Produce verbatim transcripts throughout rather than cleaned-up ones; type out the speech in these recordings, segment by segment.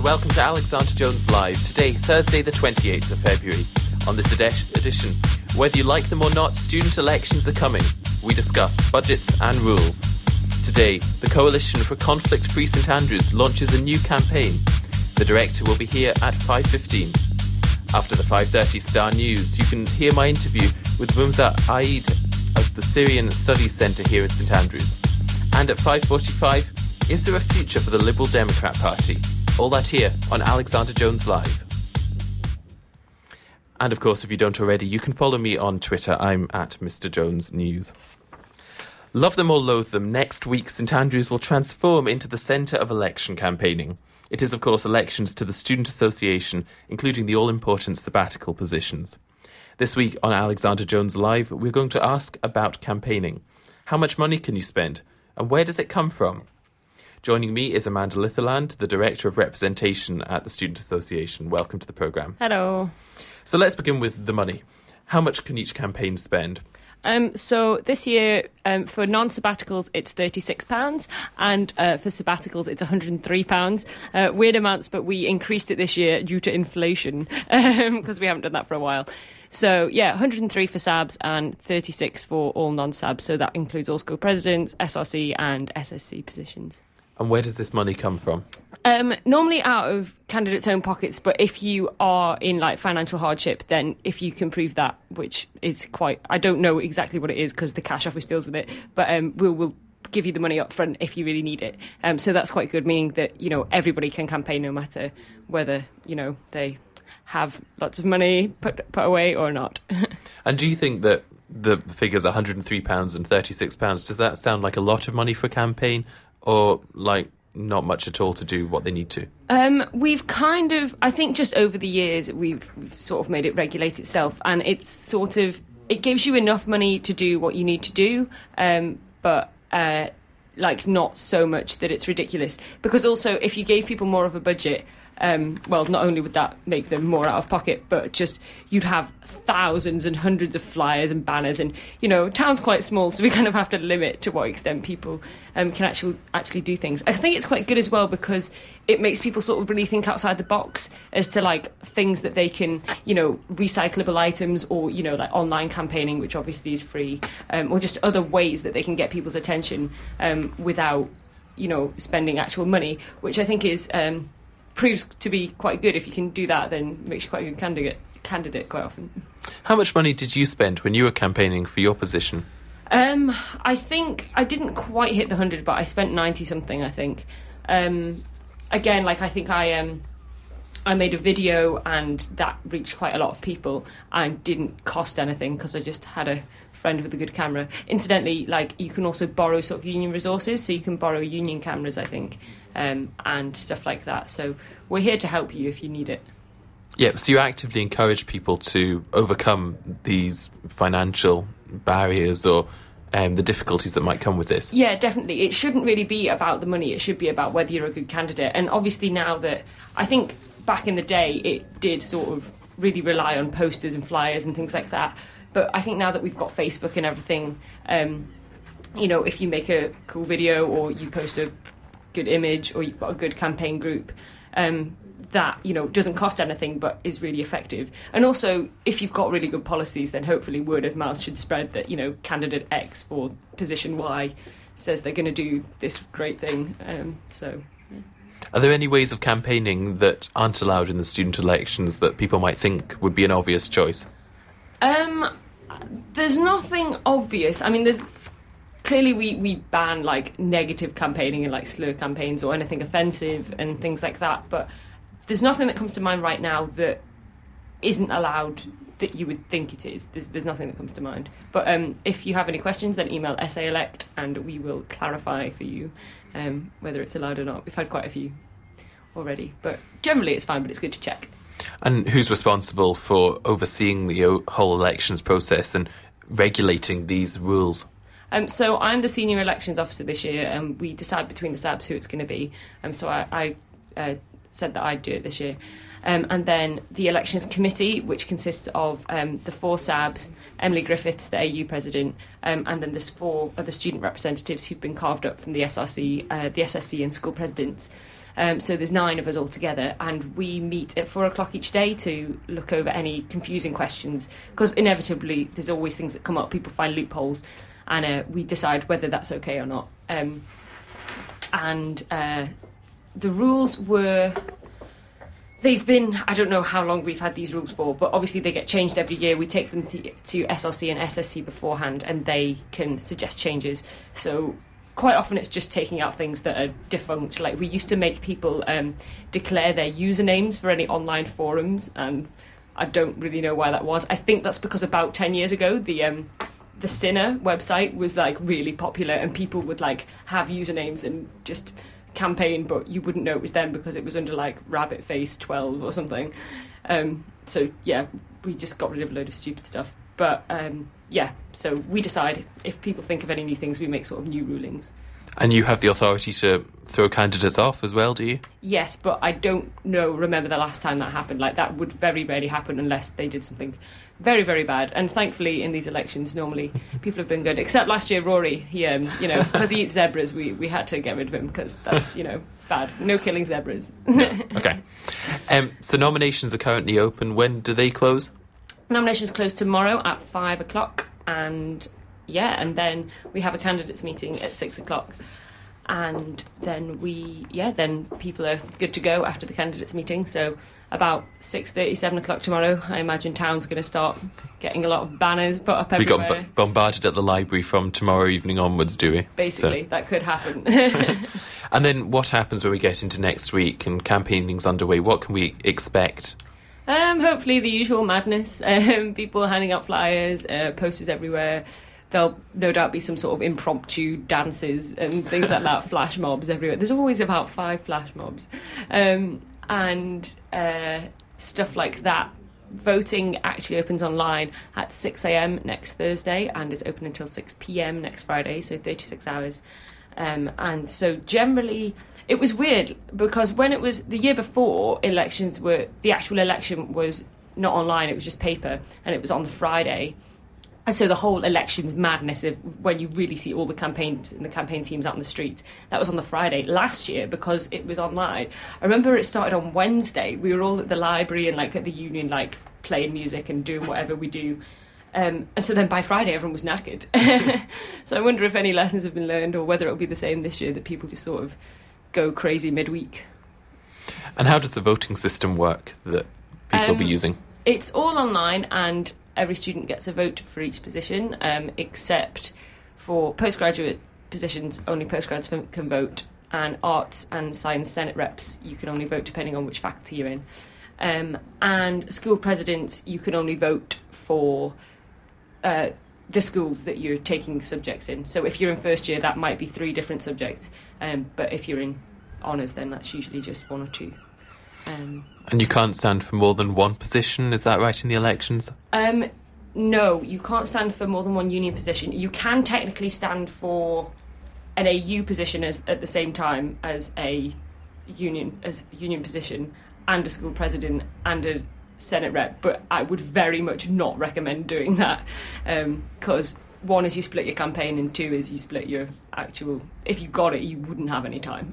welcome to Alexander Jones Live. Today, Thursday the twenty-eighth of February. On this edi- edition, whether you like them or not, student elections are coming. We discuss budgets and rules. Today, the Coalition for Conflict-Free St Andrews launches a new campaign. The director will be here at five fifteen. After the five thirty Star News, you can hear my interview with Rumza Aid of the Syrian Studies Centre here in St Andrews. And at five forty-five, is there a future for the Liberal Democrat Party? All that here on Alexander Jones Live. And of course, if you don't already, you can follow me on Twitter. I'm at Mister Jones News. Love them or loathe them, next week St Andrews will transform into the centre of election campaigning. It is, of course, elections to the Student Association, including the all-important sabbatical positions. This week on Alexander Jones Live, we're going to ask about campaigning. How much money can you spend? And where does it come from? Joining me is Amanda Litherland, the Director of Representation at the Student Association. Welcome to the programme. Hello. So let's begin with the money. How much can each campaign spend? Um, so this year, um, for non-sabbaticals, it's thirty-six pounds, and uh, for sabbaticals, it's one hundred three pounds. Uh, weird amounts, but we increased it this year due to inflation, because um, we haven't done that for a while. So, yeah, one hundred three for sabs and thirty-six for all non-sabs. So that includes all school presidents, S R C and S S C positions. And where does this money come from? Um, normally out of candidates' own pockets, but if you are in like financial hardship, then if you can prove that, which is quite, I don't know exactly what it is because the cash office deals with it, but um, we'll, we'll give you the money up front if you really need it. Um, so that's quite good, meaning that, you know, everybody can campaign no matter whether, you know, they have lots of money put put away or not. And do you think that the figures one hundred three pounds and thirty-six pounds, does that sound like a lot of money for a campaign, or like not much at all to do what they need to? Um, we've kind of, I think just over the years, we've, we've sort of made it regulate itself, and it's sort of, it gives you enough money to do what you need to do, um, but uh, like not so much that it's ridiculous. Because also, if you gave people more of a budget, Um, well, not only would that make them more out of pocket, but just you'd have thousands and hundreds of flyers and banners, and, you know, town's quite small, so we kind of have to limit to what extent people um, can actually actually do things. I think it's quite good as well because it makes people sort of really think outside the box as to, like, things that they can, you know, recyclable items or, you know, like online campaigning, which obviously is free, um, or just other ways that they can get people's attention um, without, you know, spending actual money, which I think is... Um, proves to be quite good. If you can do that, then makes you quite a good candidate candidate quite often. How much money did you spend when you were campaigning for your position? Um, I think I didn't quite hit the hundred, but I spent ninety something. I think. Um, again, like I think I um, I made a video and that reached quite a lot of people and didn't cost anything because I just had a friend with a good camera. Incidentally, like you can also borrow sort of union resources, so you can borrow union cameras, I think. Um, and stuff like that. So we're here to help you if you need it. Yeah, so you actively encourage people to overcome these financial barriers or um, the difficulties that might come with this. Yeah, definitely. It shouldn't really be about the money. It should be about whether you're a good candidate. And obviously now that, I think back in the day, it did sort of really rely on posters and flyers and things like that. But I think now that we've got Facebook and everything, um, you know, if you make a cool video or you post a good image or you've got a good campaign group um, that, you know, doesn't cost anything but is really effective. And also, if you've got really good policies, then hopefully word of mouth should spread that, you know, candidate X for position Y says they're going to do this great thing. Um, so, yeah. Are there any ways of campaigning that aren't allowed in the student elections that people might think would be an obvious choice? Um, there's nothing obvious. I mean, there's Clearly, we, we ban, like, negative campaigning and, like, slur campaigns or anything offensive and things like that. But there's nothing that comes to mind right now that isn't allowed that you would think it is. There's, there's nothing that comes to mind. But um, if you have any questions, then email S A Elect and we will clarify for you um, whether it's allowed or not. We've had quite a few already. But generally, it's fine, but it's good to check. And who's responsible for overseeing the whole elections process and regulating these rules? Um, so I'm the senior elections officer this year, and we decide between the sabs who it's going to be. Um, so I, I uh, said that I'd do it this year. Um, and then the elections committee, which consists of um, the four sabs, Emily Griffiths, the A U president, um, and then there's four other student representatives who've been carved up from the S R C, uh, the S S C and school presidents. Um, so there's nine of us all together, and we meet at four o'clock each day to look over any confusing questions, because inevitably there's always things that come up, people find loopholes, and uh, we decide whether that's okay or not. Um, and uh, the rules were... They've been, I don't know how long we've had these rules for, but obviously they get changed every year. We take them to, to S R C and S S C beforehand, and they can suggest changes. So quite often it's just taking out things that are defunct. Like we used to make people um, declare their usernames for any online forums, and I don't really know why that was. I think that's because about ten years ago, the um, the Sinner website was like really popular, and people would like have usernames and just... campaign, but you wouldn't know it was them because it was under like Rabbit Face twelve or something. Um, so yeah, we just got rid of a load of stupid stuff. But um, yeah, so we decide if people think of any new things, we make sort of new rulings. And you have the authority to throw candidates off as well, do you? Yes, but I don't know, remember the last time that happened. Like that would very rarely happen unless they did something very, very bad. And thankfully in these elections, normally people have been good. Except last year, Rory, he, um, you know, because he eats zebras, we, we had to get rid of him because that's, you know, it's bad. No killing zebras. Okay. Um, so nominations are currently open. When do they close? Nominations close tomorrow at five o'clock. And yeah, and then we have a candidates meeting at six o'clock. And then we, yeah, then people are good to go after the candidates meeting. So about six thirty, seven o'clock tomorrow, I imagine town's going to start getting a lot of banners put up everywhere. We got b- bombarded at the library from tomorrow evening onwards, do we? Basically, so. That could happen. And then what happens when we get into next week and campaigning's underway? What can we expect? Um, hopefully the usual madness. Um, people handing out flyers, uh, posters everywhere. There'll no doubt be some sort of impromptu dances and things like that, flash mobs everywhere. There's always about five flash mobs. Um, and uh, stuff like that. Voting actually opens online at six a.m. next Thursday and is open until six p.m. next Friday, so thirty-six hours. Um, and so generally, it was weird because when it was the year before, elections were, the actual election was not online, it was just paper, and it was on the Friday. And so the whole elections madness of when you really see all the campaigns and the campaign teams out in the streets, that was on the Friday. Last year, because it was online, I remember it started on Wednesday. We were all at the library and like at the union, like playing music and doing whatever we do. Um, and so then by Friday, everyone was knackered. So I wonder if any lessons have been learned or whether it'll be the same this year, that people just sort of go crazy midweek. And how does the voting system work that people Um, will be using? It's all online, and every student gets a vote for each position, um, except for postgraduate positions, only postgrads f- can vote, and arts and science senate reps, you can only vote depending on which faculty you're in. Um, and school presidents, you can only vote for uh, the schools that you're taking subjects in. So if you're in first year, that might be three different subjects, um, but if you're in honours, then that's usually just one or two. Um, and you can't stand for more than one position, is that right, in the elections? Um, no, you can't stand for more than one union position. You can technically stand for an A U position as, at the same time as a union as union position, and a school president and a senate rep, but I would very much not recommend doing that, because um, one is you split your campaign, and two is you split your actual, if you got it, you wouldn't have any time.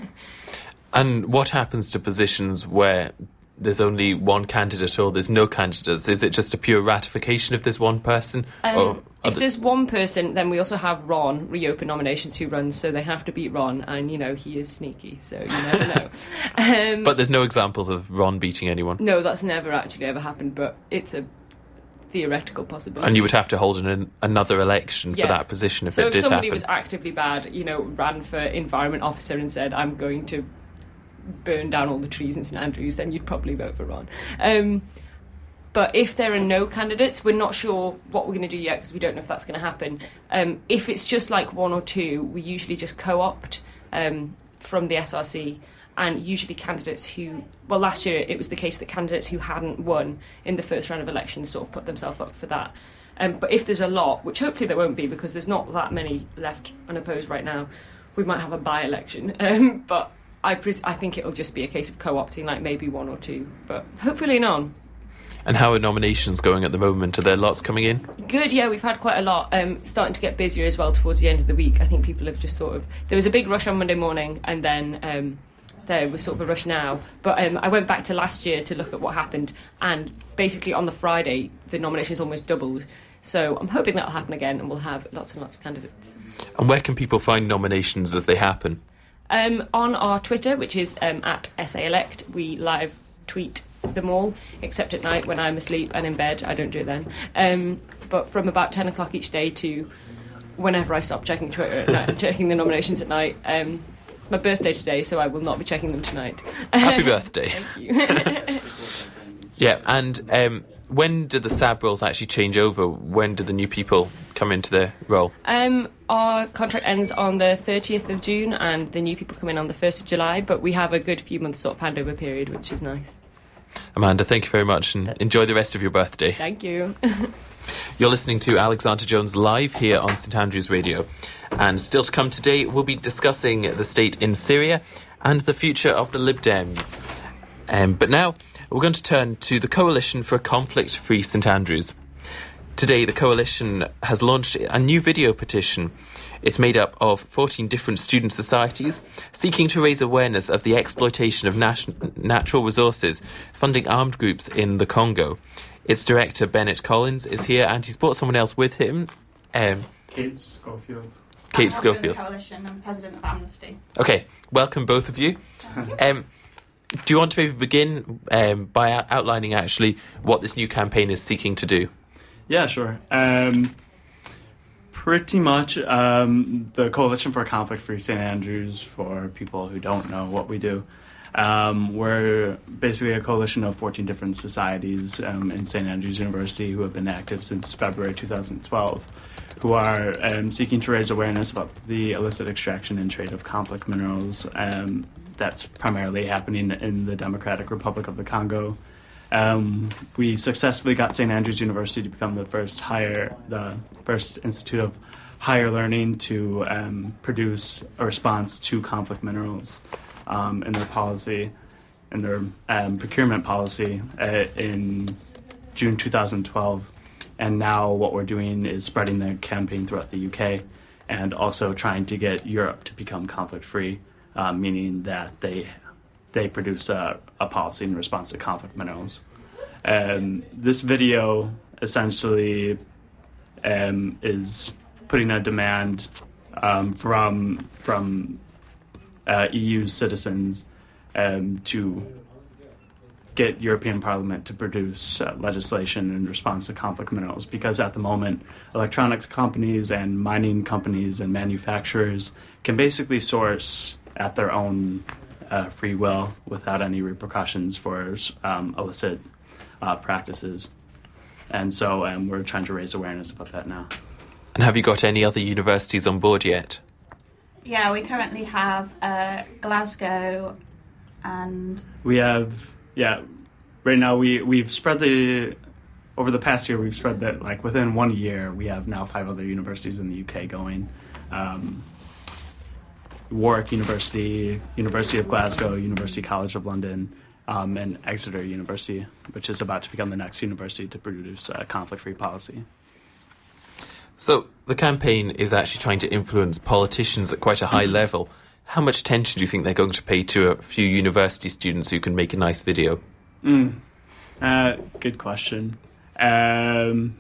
And what happens to positions where there's only one candidate or there's no candidates? Is it just a pure ratification if there's one person? Um, or if the... there's one person, then we also have Ron reopen nominations who runs, so they have to beat Ron, and you know he is sneaky, so you never know. Um, but there's no examples of Ron beating anyone? No, that's never actually ever happened, but it's a theoretical possibility. And you would have to hold an, another election yeah. for that position if so it did happen. So if somebody was actively bad, you know, ran for environment officer and said, I'm going to burn down all the trees in St Andrews, then you'd probably vote for Ron. Um, but if there are no candidates, we're not sure what we're going to do yet because we don't know if that's going to happen. Um, if it's just like one or two, we usually just co-opt um, from the S R C, and usually candidates who, well, last year it was the case that candidates who hadn't won in the first round of elections sort of put themselves up for that. Um, but if there's a lot, which hopefully there won't be because there's not that many left unopposed right now, we might have a by-election. Um, but I, pres- I think it'll just be a case of co-opting, like maybe one or two, but hopefully none. And how are nominations going at the moment? Are there lots coming in? Good, yeah, we've had quite a lot. Um, starting to get busier as well towards the end of the week. I think people have just sort of... There was a big rush on Monday morning, and then um, there was sort of a rush now. But um, I went back to last year to look at what happened, and basically on the Friday, the nominations almost doubled. So I'm hoping that'll happen again, and we'll have lots and lots of candidates. And where can people find nominations as they happen? Um, on our Twitter, which is um, at S A Elect, we live tweet them all, except at night when I'm asleep and in bed. I don't do it then. Um, but from about ten o'clock each day to whenever I stop checking Twitter at night, checking the nominations at night. Um, it's my birthday today, so I will not be checking them tonight. Happy birthday. Thank you. Yeah, and um, when do the S A B roles actually change over? When do the new people come into their role? Um, our contract ends on the thirtieth of June, and the new people come in on the first of July, but we have a good few months sort of handover period, which is nice. Amanda, thank you very much, and enjoy the rest of your birthday. Thank you. You're listening to Alexander Jones live here on St Andrews Radio. And still to come today, we'll be discussing the state in Syria and the future of the Lib Dems. Um, but now, we're going to turn to the Coalition for a Conflict-Free St Andrews. Today, the Coalition has launched a new video petition. It's made up of fourteen different student societies seeking to raise awareness of the exploitation of nat- natural resources, funding armed groups in the Congo. Its director, Bennett Collins, is here, and he's brought someone else with him. Um, Kate Schofield. Kate I'm Schofield. The Coalition. I'm president of Amnesty. Okay, welcome both of you. Um, do you want to maybe begin um, by out- outlining actually what this new campaign is seeking to do? Yeah, sure. Um, pretty much um, the Coalition for Conflict-Free St Andrews, for people who don't know what we do, um, we're basically a coalition of fourteen different societies um, in St Andrews University who have been active since February two thousand twelve, who are um, seeking to raise awareness about the illicit extraction and trade of conflict minerals um, that's primarily happening in the Democratic Republic of the Congo. Um, we successfully got St Andrews University to become the first higher, the first institute of higher learning to um, produce a response to conflict minerals um, in their policy, in their um, procurement policy uh, in June two thousand twelve. And now what we're doing is spreading the campaign throughout the U K and also trying to get Europe to become conflict-free, uh, meaning that they they produce a, a policy in response to conflict minerals. Um, this video essentially um, is putting a demand um, from from uh, E U citizens um, to get European Parliament to produce uh, legislation in response to conflict minerals, because at the moment electronics companies and mining companies and manufacturers can basically source at their own Uh, free will without any repercussions for um, illicit uh, practices. And so um, we're trying to raise awareness about that now. And have you got any other universities on board yet? Yeah, we currently have uh, Glasgow and... We have, yeah, right now we, we've spread the, over the past year we've spread that, like within one year we have now five other universities in the U K going. Um, Warwick University, University of Glasgow, University College of London, um, and Exeter University, which is about to become the next university to produce a conflict-free policy. So the campaign is actually trying to influence politicians at quite a high level. How much attention do you think they're going to pay to a few university students who can make a nice video? Mm. Uh, good question. Um,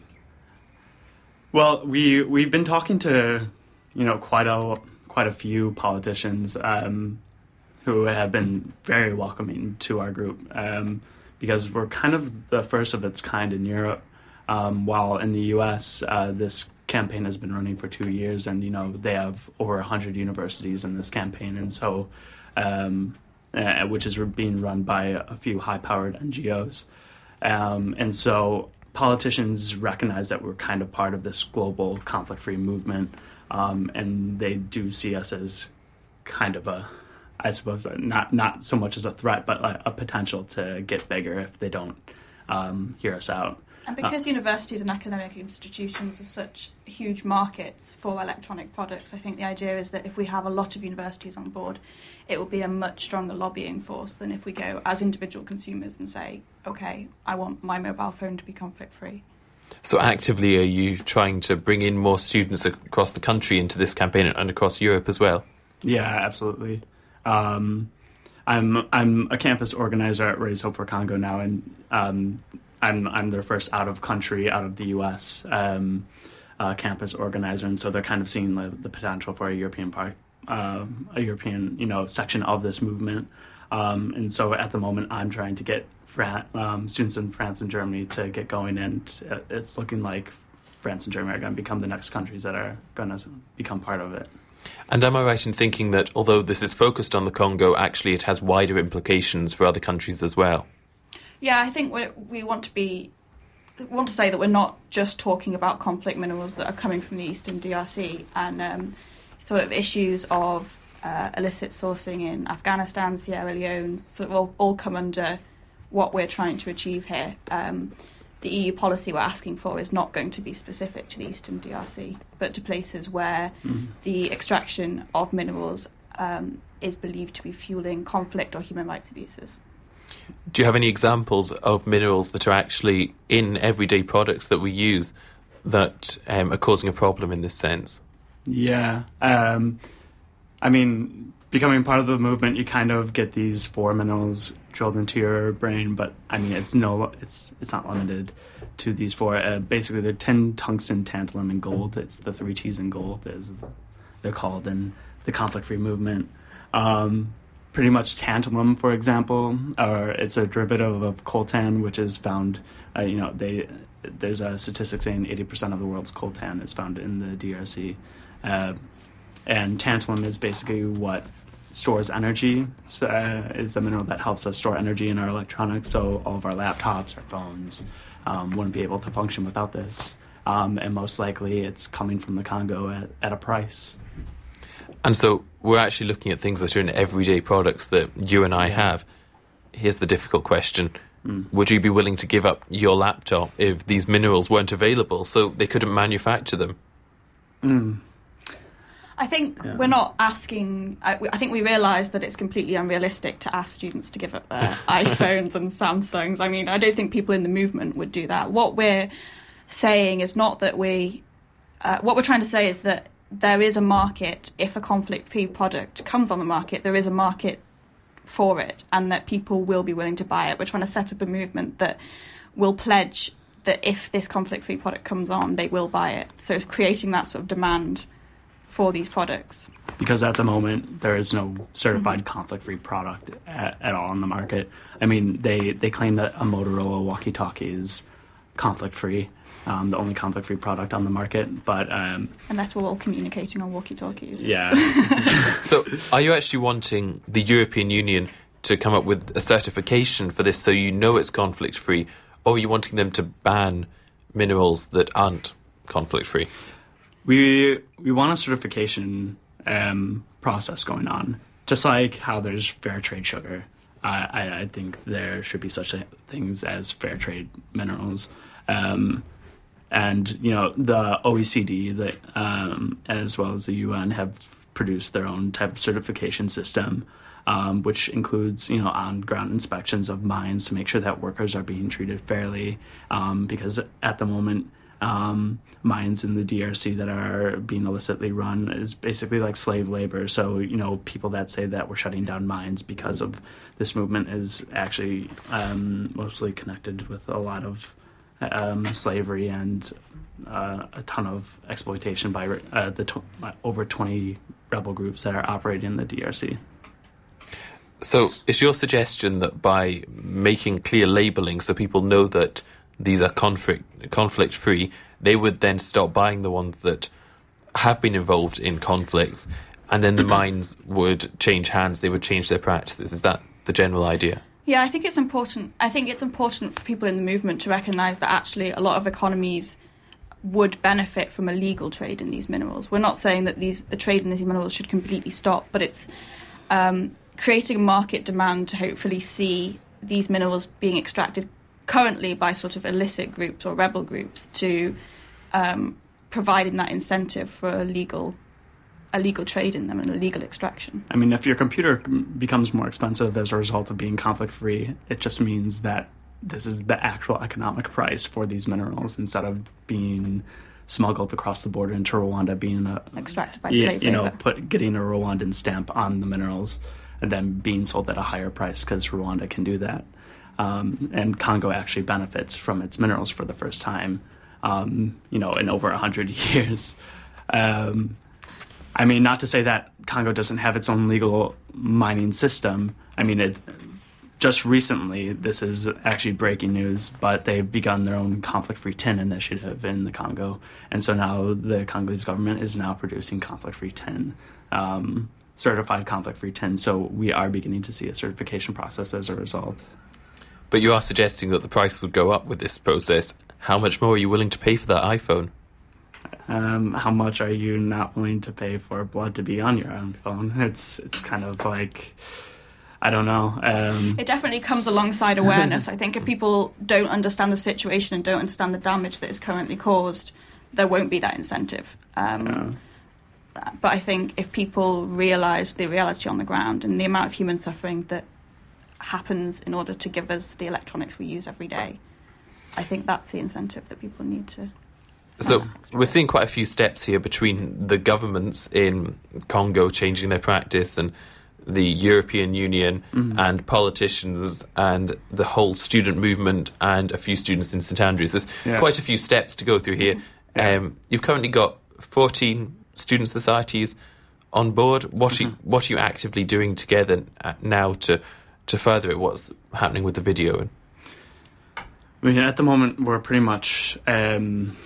well, we we've been talking to, you know, quite a quite a few politicians um, who have been very welcoming to our group um, because we're kind of the first of its kind in Europe. Um, while in the U S, uh, this campaign has been running for two years, and you know they have over a hundred universities in this campaign, and so um, uh, which is being run by a few high-powered N G Os, um, and so politicians recognize that we're kind of part of this global conflict-free movement. Um, and they do see us as kind of a, I suppose, not not so much as a threat, but a, a potential to get bigger if they don't um, hear us out. And because uh, universities and academic institutions are such huge markets for electronic products, I think the idea is that if we have a lot of universities on board, it will be a much stronger lobbying force than if we go as individual consumers and say, okay, I want my mobile phone to be conflict-free. So actively, are you trying to bring in more students across the country into this campaign and across Europe as well? Yeah, absolutely. Um, I'm I'm a campus organizer at Raise Hope for Congo now, and um, I'm I'm their first out of country, out of the U S um, uh, campus organizer, and so they're kind of seeing the, the potential for a European part, uh, a European you know section of this movement. Um, and so at the moment, I'm trying to get Fran- um, students in France and Germany to get going, and it's looking like France and Germany are going to become the next countries that are going to become part of it. And am I right in thinking that although this is focused on the Congo, actually it has wider implications for other countries as well? Yeah, I think we we want to be want to say that we're not just talking about conflict minerals that are coming from the eastern D R C and um, sort of issues of uh, illicit sourcing in Afghanistan, Sierra Leone, sort of all, all come under what we're trying to achieve here. Um, the E U policy we're asking for is not going to be specific to the eastern D R C, but to places where mm. the extraction of minerals um, is believed to be fueling conflict or human rights abuses. Do you have any examples of minerals that are actually in everyday products that we use that um, are causing a problem in this sense? Yeah. Um, I mean, becoming part of the movement, you kind of get these four minerals drilled into your brain, but I mean, it's no, it's it's not limited to these four. Uh, basically, they're tin, tungsten, tantalum, and gold. It's the three T's in gold, as they're called in the conflict-free movement. Um, pretty much tantalum, for example, or it's a derivative of coltan, which is found. Uh, you know, they there's a statistic saying eighty percent of the world's coltan is found in the D R C, uh, and tantalum is basically what stores energy. So, uh, is a mineral that helps us store energy in our electronics. So all of our laptops, our phones, um, wouldn't be able to function without this. Um, and most likely, it's coming from the Congo at, at a price. And so we're actually looking at things that are in everyday products that you and I have. Here's the difficult question. Mm. Would you be willing to give up your laptop if these minerals weren't available so they couldn't manufacture them? Mm. I think yeah. we're not asking... I, I think we realise that it's completely unrealistic to ask students to give up their iPhones and Samsungs. I mean, I don't think people in the movement would do that. What we're saying is not that we... Uh, what we're trying to say is that there is a market. If a conflict-free product comes on the market, there is a market for it, and that people will be willing to buy it. We're trying to set up a movement that will pledge that if this conflict-free product comes on, they will buy it. So it's creating that sort of demand for these products. Because at the moment, there is no certified mm-hmm. conflict-free product at, at all on the market. I mean, they, they claim that a Motorola walkie-talkie is conflict-free, um, the only conflict-free product on the market, but... Um, Unless we're all communicating on walkie-talkies. Yeah. So are you actually wanting the European Union to come up with a certification for this so you know it's conflict-free, or are you wanting them to ban minerals that aren't conflict-free? We we want a certification um, process going on, just like how there's fair trade sugar. Uh, I, I think there should be such things as fair trade minerals. Um, and, you know, the O E C D, the, um, as well as the U N, have produced their own type of certification system, um, which includes, you know, on-ground inspections of mines to make sure that workers are being treated fairly, um, because at the moment... Um, mines in the D R C that are being illicitly run is basically like slave labor. So, you know, people that say that we're shutting down mines because of this movement is actually um, mostly connected with a lot of um, slavery and uh, a ton of exploitation by uh, the tw- over twenty rebel groups that are operating in the D R C. So is your suggestion that by making clear labelling so people know that these are conflict conflict free, they would then stop buying the ones that have been involved in conflicts, and then the mines would change hands, they would change their practices? Is that the general idea? Yeah, I think it's important. I think it's important for people in the movement to recognise that actually a lot of economies would benefit from a legal trade in these minerals. We're not saying that these the trade in these minerals should completely stop, but it's um, creating a market demand to hopefully see these minerals being extracted currently by sort of illicit groups or rebel groups to um, providing that incentive for a legal, a legal trade in them and a legal extraction. I mean, if your computer becomes more expensive as a result of being conflict-free, it just means that this is the actual economic price for these minerals instead of being smuggled across the border into Rwanda, being a, extracted by yeah, slave you know, labor. put getting a Rwandan stamp on the minerals. and then being sold at a higher price because Rwanda can do that. Um, and Congo actually benefits from its minerals for the first time, um, you know, in over one hundred years. Um, I mean, not to say that Congo doesn't have its own legal mining system. I mean, it just recently, this is actually breaking news, but they've begun their own conflict-free tin initiative in the Congo. And so now the Congolese government is now producing conflict-free tin, um, certified conflict-free tin. So we are beginning to see a certification process as a result. But you are suggesting that the price would go up with this process. How much more are you willing to pay for that iPhone? Um, how much are you not willing to pay for blood to be on your own phone? It's it's kind of like, I don't know. Um, it definitely comes alongside awareness. I think if people don't understand the situation and don't understand the damage that is currently caused, there won't be that incentive. Um, yeah. But I think if people realise the reality on the ground and the amount of human suffering that happens in order to give us the electronics we use every day, I think that's the incentive that people need to... So we're seeing quite a few steps here between the governments in Congo changing their practice and the European Union mm-hmm. and politicians and the whole student movement and a few students in St Andrews. There's yeah. quite a few steps to go through here. Yeah. Um, you've currently got fourteen student societies on board. What, mm-hmm. are you, what are you actively doing together now to, to further it? What's happening with the video? I mean, at the moment, we're pretty much... Um,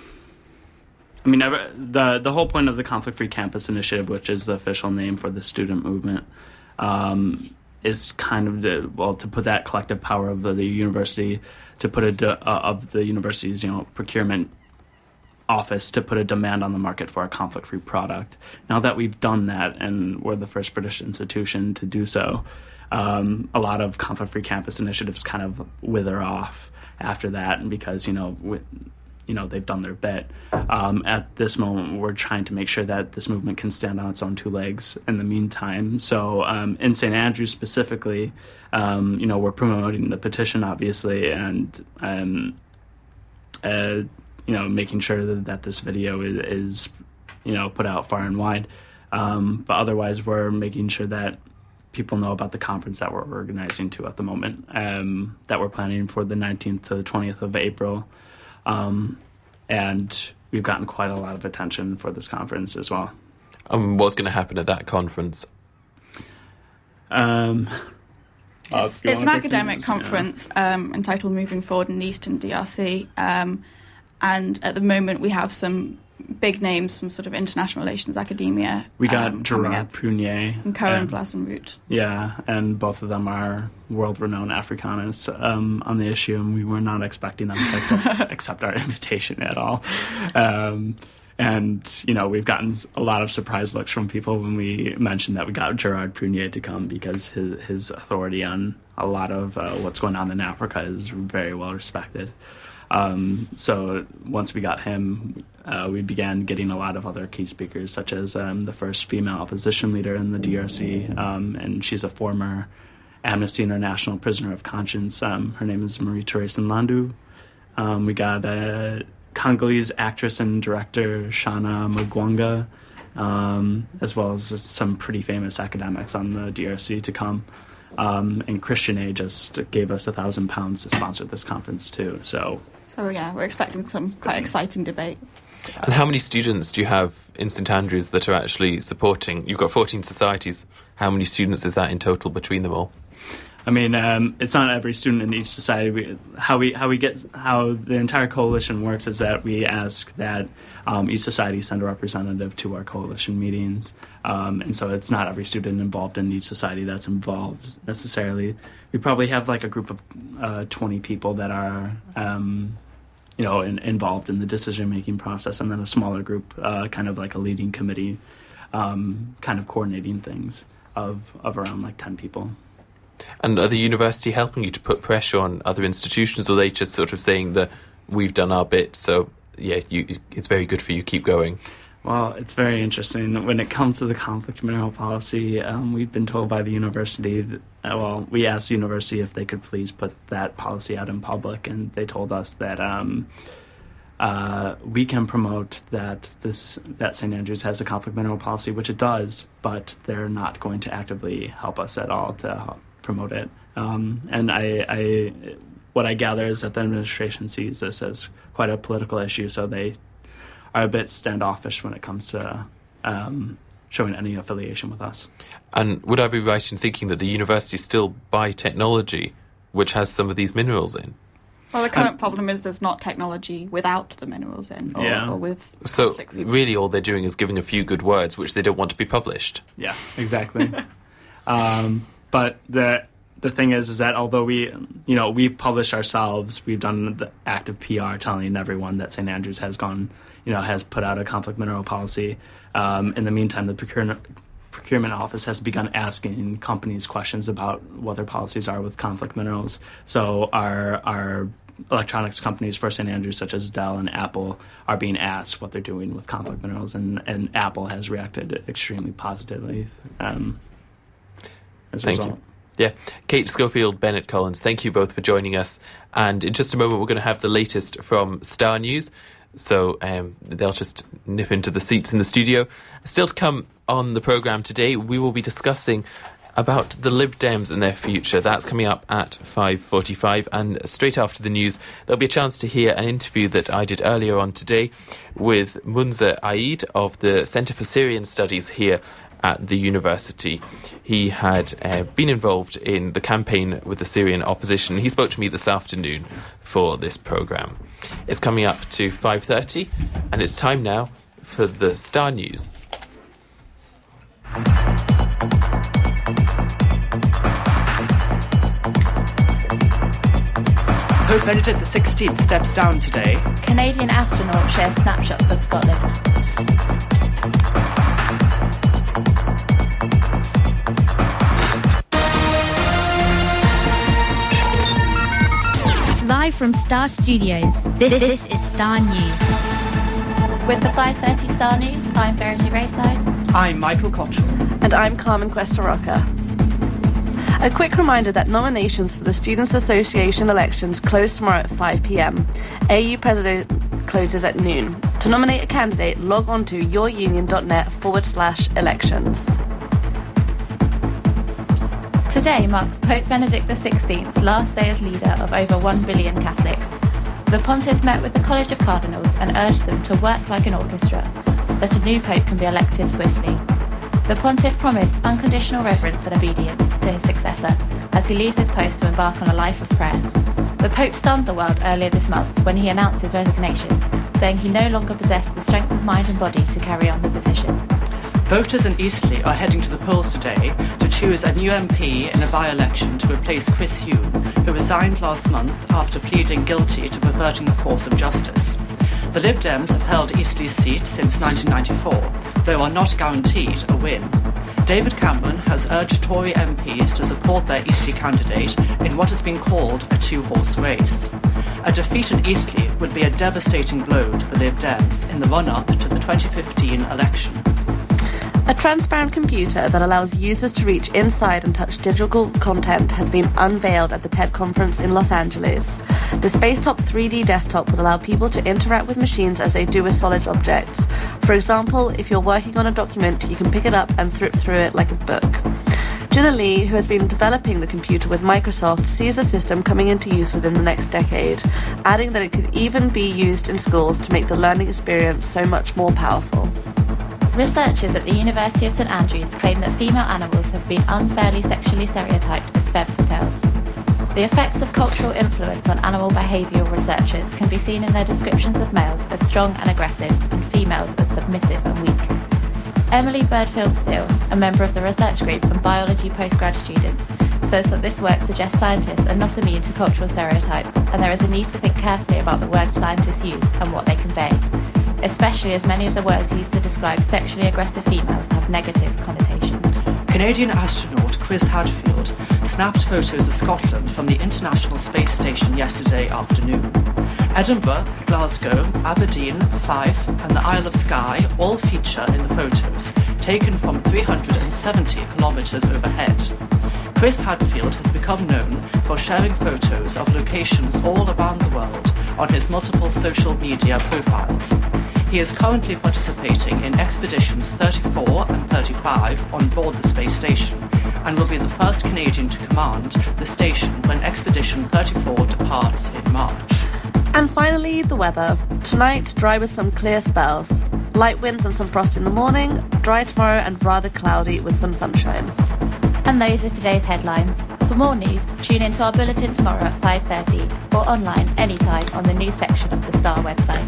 I mean, the the whole point of the Conflict-Free Campus Initiative, which is the official name for the student movement, um, is kind of the, well to put that collective power of the, the university, to put a de, uh, of the university's you know procurement office to put a demand on the market for a conflict-free product. Now that we've done that, and we're the first British institution to do so, um, a lot of conflict-free campus initiatives kind of wither off after that, and because you know. With, you know, they've done their bit. Um, at this moment, we're trying to make sure that this movement can stand on its own two legs in the meantime. So um, in St Andrews specifically, um, you know, we're promoting the petition, obviously, and, um, uh, you know, making sure that, that this video is, is, you know, put out far and wide. Um, but otherwise, we're making sure that people know about the conference that we're organizing to at the moment, um, that we're planning for the nineteenth to the twentieth of April. Um, and we've gotten quite a lot of attention for this conference as well. Um, what's going to happen at that conference? Um, it's it's an academic conference yeah. um, entitled Moving Forward in the Eastern D R C. Um, and at the moment we have some big names from sort of international relations academia. We got um, Gerard Prunier. And Cohen Vlassenroot. Yeah, and both of them are world-renowned Africanists um, on the issue, and we were not expecting them to accept, accept our invitation at all. Um, and, you know, we've gotten a lot of surprise looks from people when we mentioned that we got Gerard Prunier to come, because his, his authority on a lot of uh, what's going on in Africa is very well respected. Um, so once we got him, uh, we began getting a lot of other key speakers, such as um, the first female opposition leader in the D R C, um, and she's a former Amnesty International prisoner of conscience. Um, her name is Marie-Thérèse Nlandu. Um, we got a Congolese actress and director, Shana Mugwanga, um, as well as some pretty famous academics on the D R C to come. Um, and Christian A just gave us a thousand pounds to sponsor this conference too. So, so yeah, we're expecting some quite exciting debate. And how many students do you have in St Andrews that are actually supporting? You've got fourteen societies. How many students is that in total between them all? I mean, um, it's not every student in each society. We, how we how we get how the entire coalition works is that we ask that um, each society send a representative to our coalition meetings, um, and so it's not every student involved in each society that's involved necessarily. We probably have like a group of uh, twenty people that are, um, you know, in, involved in the decision making process, and then a smaller group, uh, kind of like a leading committee, um, kind of coordinating things of of around like ten people. And are the university helping you to put pressure on other institutions, or are they just sort of saying that we've done our bit, so yeah, you, it's very good for you, keep going? Well, it's very interesting. When it comes to the conflict mineral policy, um, we've been told by the university, that, uh, well, we asked the university if they could please put that policy out in public, and they told us that um, uh, we can promote that this that Saint Andrews has a conflict mineral policy, which it does, but they're not going to actively help us at all to help promote it. Um, and I, I, what I gather is that the administration sees this as quite a political issue, so they are a bit standoffish when it comes to um, showing any affiliation with us. And would I be right in thinking that the universities still buy technology which has some of these minerals in? Well, the current Um, problem is there's not technology without the minerals in, or, Yeah. or with. So conflict free. really all they're doing is giving a few good words which they don't want to be published. Yeah, exactly. um, but the the thing is, is that although we, you know, we publish ourselves, we've done the active P R telling everyone that Saint Andrews has gone, you know, has put out a conflict mineral policy. Um, in the meantime, the procurement procurement office has begun asking companies questions about what their policies are with conflict minerals. So our our electronics companies for Saint Andrews, such as Dell and Apple, are being asked what they're doing with conflict minerals, and, and Apple has reacted extremely positively. Um, as a Thank result. you. Yeah. Kate Schofield, Bennett Collins, thank you both for joining us. And in just a moment, we're going to have the latest from Star News. So um, they'll just nip into the seats in the studio. Still to come on the programme today, we will be discussing about the Lib Dems and their future. That's coming up at five forty-five. And straight after the news, there'll be a chance to hear an interview that I did earlier on today with Munza Aid of the Centre for Syrian Studies here at the university. He had uh, been involved in the campaign with the Syrian opposition. He spoke to me this afternoon for this programme. It's coming up to five thirty, and it's time now for the Star News. Pope Benedict the sixteenth steps down today. Canadian astronaut shares snapshots of Scotland. Live from Star Studios, this, this is Star News. With the five thirty Star News, I'm Verity Rayside. I'm Michael Cottrell. And I'm Carmen Cuesta Roca. A quick reminder that nominations for the Students' Association elections close tomorrow at five p.m. A U President closes at noon. To nominate a candidate, log on to yourunion.net forward slash elections. Today marks Pope Benedict the sixteenth's last day as leader of over one billion Catholics. The pontiff met with the College of Cardinals and urged them to work like an orchestra so that a new pope can be elected swiftly. The pontiff promised unconditional reverence and obedience to his successor as he leaves his post to embark on a life of prayer. The pope stunned the world earlier this month when he announced his resignation, saying he no longer possessed the strength of mind and body to carry on the position. Voters in Eastleigh are heading to the polls today to choose a new M P in a by-election to replace Chris Hume, who resigned last month after pleading guilty to perverting the course of justice. The Lib Dems have held Eastleigh's seat since nineteen ninety-four, though are not guaranteed a win. David Cameron has urged Tory M Ps to support their Eastleigh candidate in what has been called a two-horse race. A defeat in Eastleigh would be a devastating blow to the Lib Dems in the run-up to the twenty fifteen election. A transparent computer that allows users to reach inside and touch digital content has been unveiled at the TED conference in Los Angeles. The Spacetop three D desktop would allow people to interact with machines as they do with solid objects. For example, if you're working on a document, you can pick it up and flip through it like a book. Gina Lee, who has been developing the computer with Microsoft, sees the system coming into use within the next decade, adding that it could even be used in schools to make the learning experience so much more powerful. Researchers at the University of St Andrews claim that female animals have been unfairly sexually stereotyped as femme fatales. The effects of cultural influence on animal behavioural researchers can be seen in their descriptions of males as strong and aggressive and females as submissive and weak. Emily Birdfield-Steele, a member of the research group and biology postgrad student, says that this work suggests scientists are not immune to cultural stereotypes and there is a need to think carefully about the words scientists use and what they convey, especially as many of the words used to describe sexually aggressive females have negative connotations. Canadian astronaut Chris Hadfield snapped photos of Scotland from the International Space Station yesterday afternoon. Edinburgh, Glasgow, Aberdeen, Fife and the Isle of Skye all feature in the photos, taken from three hundred seventy kilometres overhead. Chris Hadfield has become known for sharing photos of locations all around the world on his multiple social media profiles. He is currently participating in Expeditions thirty-four and thirty-five on board the space station, and will be the first Canadian to command the station when Expedition thirty-four departs in March. And finally, the weather. Tonight, dry with some clear spells. Light winds and some frost in the morning, dry tomorrow and rather cloudy with some sunshine. And those are today's headlines. For more news, tune in to our bulletin tomorrow at five thirty or online anytime on the news section of the Star website.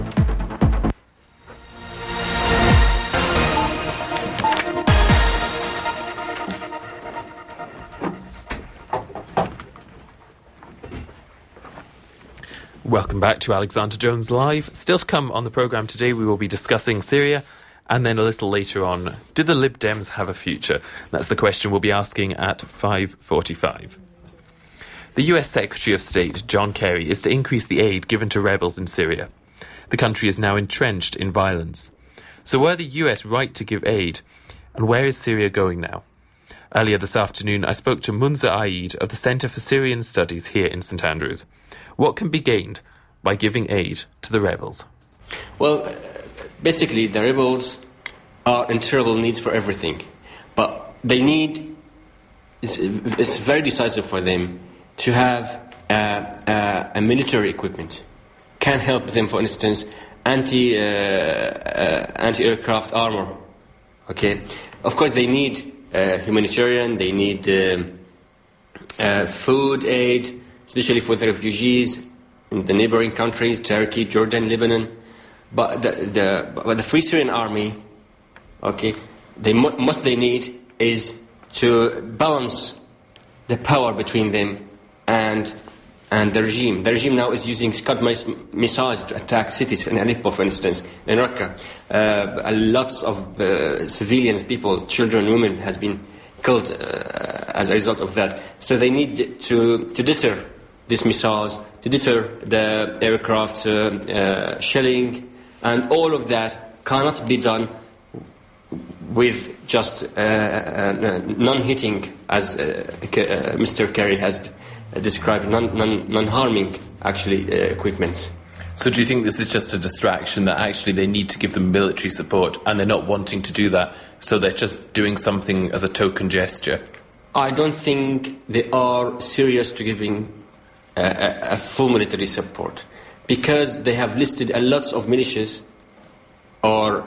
Welcome back to Alexander Jones Live. Still to come on the programme today, we will be discussing Syria, and then a little later on, do the Lib Dems have a future? That's the question we'll be asking at five forty-five. The U S Secretary of State, John Kerry, is to increase the aid given to rebels in Syria. The country is now entrenched in violence. So were the U S right to give aid? And where is Syria going now? Earlier this afternoon, I spoke to Munza Aid of the Centre for Syrian Studies here in St Andrews. What can be gained by giving aid to the rebels? Well, basically, the rebels are in terrible needs for everything. But they need, it's, it's very decisive for them to have uh, uh, a military equipment. Can help them, for instance, anti, uh, uh, anti-aircraft armor. Okay? Of course, they need uh, humanitarian, they need um, uh, food aid, especially for the refugees in the neighboring countries, Turkey, Jordan, Lebanon. But the, the, but the Free Syrian Army, okay, they most they need is to balance the power between them and and the regime. The regime now is using Scud missiles to attack cities in Aleppo, for instance, in Raqqa. Uh, lots of uh, civilians, people, children, women, has been killed uh, as a result of that. So they need to to deter these missiles, to deter the aircraft uh, uh, shelling, and all of that cannot be done with just uh, uh, non-hitting, as uh, uh, Mister Kerry has described, non, non, non-harming, actually, uh, equipment. So do you think this is just a distraction, that actually they need to give them military support and they're not wanting to do that, so they're just doing something as a token gesture? I don't think they are serious to giving a, a full military support, because they have listed a lot of militias, or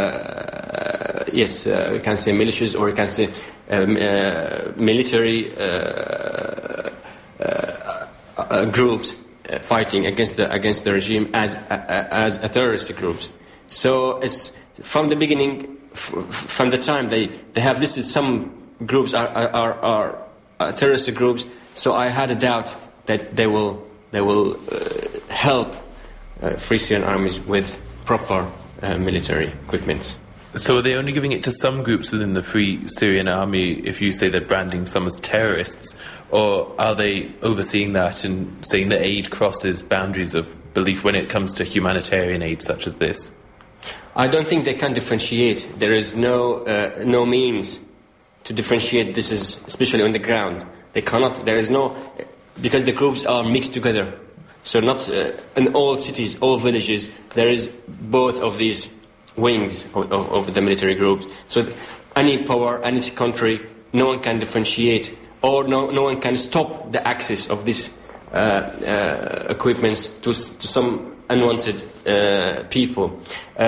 uh, yes, uh, we can say militias, or we can say um, uh, military uh, uh, uh, groups uh, fighting against the against the regime as uh, as a terrorist groups. So it's from the beginning, f- from the time they, they have listed some groups are are, are, are terrorist groups. So I had a doubt that they will they will uh, help uh, Free Syrian armies with proper uh, military equipment. So are they only giving it to some groups within the Free Syrian Army if you say they're branding some as terrorists? Or are they overseeing that and saying that aid crosses boundaries of belief when it comes to humanitarian aid such as this? I don't think they can differentiate. There is no uh, no means to differentiate. This is especially on the ground. They cannot. There is no, because the groups are mixed together. So not uh, in all cities, all villages, there is both of these wings of, of, of the military groups. So any power, any country, no one can differentiate, or no, no one can stop the access of these uh, uh, equipments to, to some unwanted uh, people. Uh,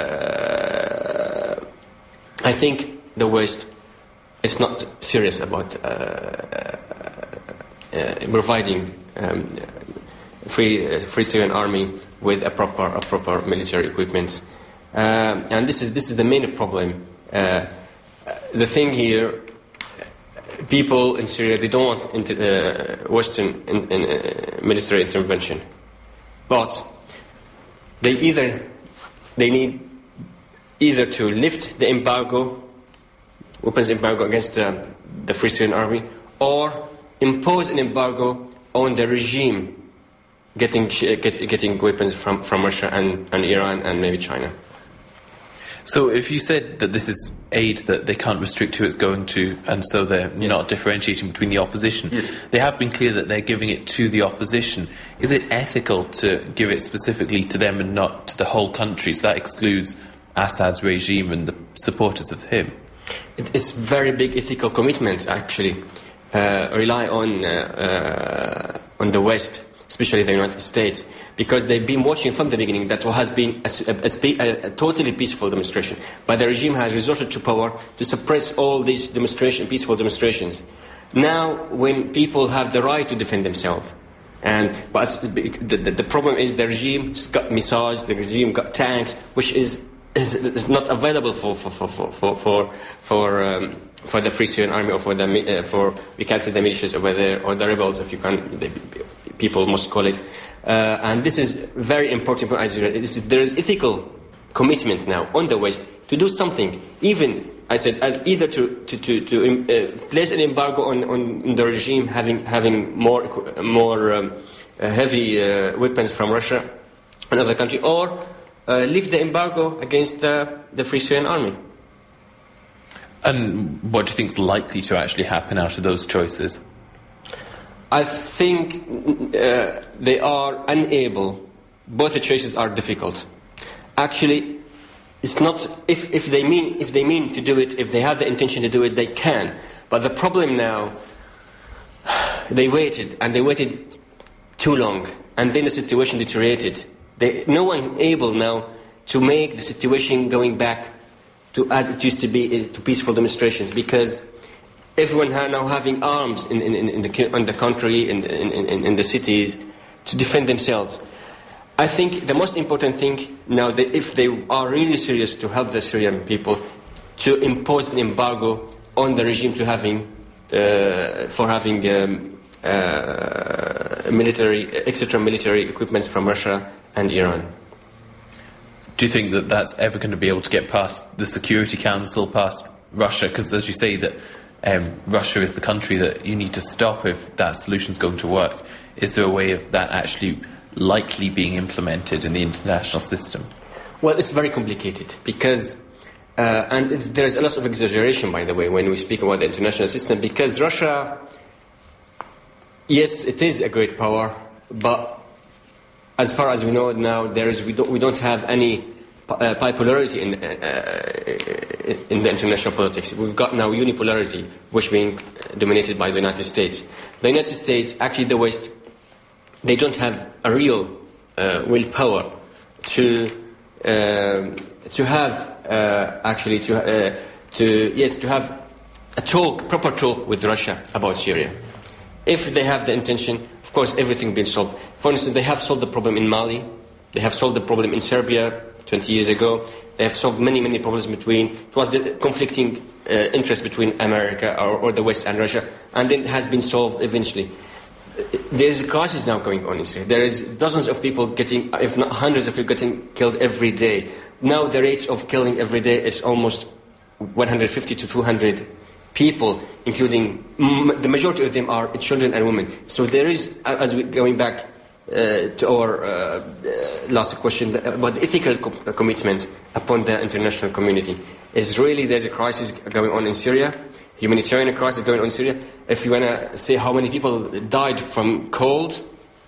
I think the West is not serious about uh, uh, uh, providing um, free uh, Free Syrian Army with a proper a proper military equipment, uh, and this is this is the main problem. Uh, the thing here, people in Syria, they don't want inter, uh, Western in, in, uh, military intervention, but they either they need either to lift the embargo, weapons embargo against uh, the Free Syrian Army, or impose an embargo on the regime getting get, getting weapons from, from Russia and, and Iran and maybe China. So if you said that this is aid that they can't restrict who it's going to, and so they're yes. not differentiating between the opposition, yes. they have been clear that they're giving it to the opposition. Is it ethical to give it specifically to them and not to the whole country? So that excludes Assad's regime and the supporters of him. It is very big ethical commitment, actually. Uh, rely on uh, uh, on the West, especially the United States, because they've been watching from the beginning that what has been a, a, a, a totally peaceful demonstration. But the regime has resorted to power to suppress all these demonstration, peaceful demonstrations. Now, when people have the right to defend themselves, and but the, the, the problem is the regime got missiles, the regime got tanks, which is is, is not available for for for for for for, for um, for the Free Syrian Army, or for the uh, for we can say the militias over there, or the rebels, if you can, the people must call it. Uh, and this is very important. This is, there is ethical commitment now on the West to do something. Even I said, as either to to to, to uh, place an embargo on, on the regime having having more more um, uh, heavy uh, weapons from Russia, another country, or uh, lift the embargo against uh, the Free Syrian Army. And what do you think is likely to actually happen out of those choices? I think uh, they are unable. Both the choices are difficult. Actually, it's not. If, if they mean if they mean to do it, if they have the intention to do it, they can. But the problem now, they waited and they waited too long, and then the situation deteriorated. They, no one able now to make the situation going back to as it used to be, to peaceful demonstrations, because everyone now having arms in, in, in, the, in the country, in, in, in, in the cities, to defend themselves. I think the most important thing now, that if they are really serious to help the Syrian people, to impose an embargo on the regime to having, uh, for having um, uh, military, extra military equipments from Russia and Iran. Do you think that that's ever going to be able to get past the Security Council, past Russia? Because as you say, that um, Russia is the country that you need to stop if that solution's going to work. Is there a way of that actually likely being implemented in the international system? Well, it's very complicated because, uh, and it's, there's a lot of exaggeration, by the way, when we speak about the international system, because Russia, yes, it is a great power, but as far as we know now, there is we don't we don't have any uh, bipolarity in uh, in the international politics. We've got now unipolarity, which being dominated by the United States. The United States, actually, the West, they don't have a real uh, willpower to uh, to have uh, actually to uh, to yes to have a talk, proper talk with Russia about Syria. If they have the intention, of course, everything been solved. For instance, they have solved the problem in Mali. They have solved the problem in Serbia twenty years ago. They have solved many, many problems between, it was the conflicting uh, interest between America or, or the West and Russia, and then it has been solved eventually. There's a crisis now going on in Syria. There is dozens of people getting, if not hundreds of people getting killed every day. Now the rate of killing every day is almost one hundred fifty to two hundred people, including m- the majority of them are children and women. So there is, as we going back uh, to our uh, uh, last question about the ethical co- commitment upon the international community, is really there's a crisis going on in Syria, humanitarian crisis going on in Syria. If you want to say how many people died from cold,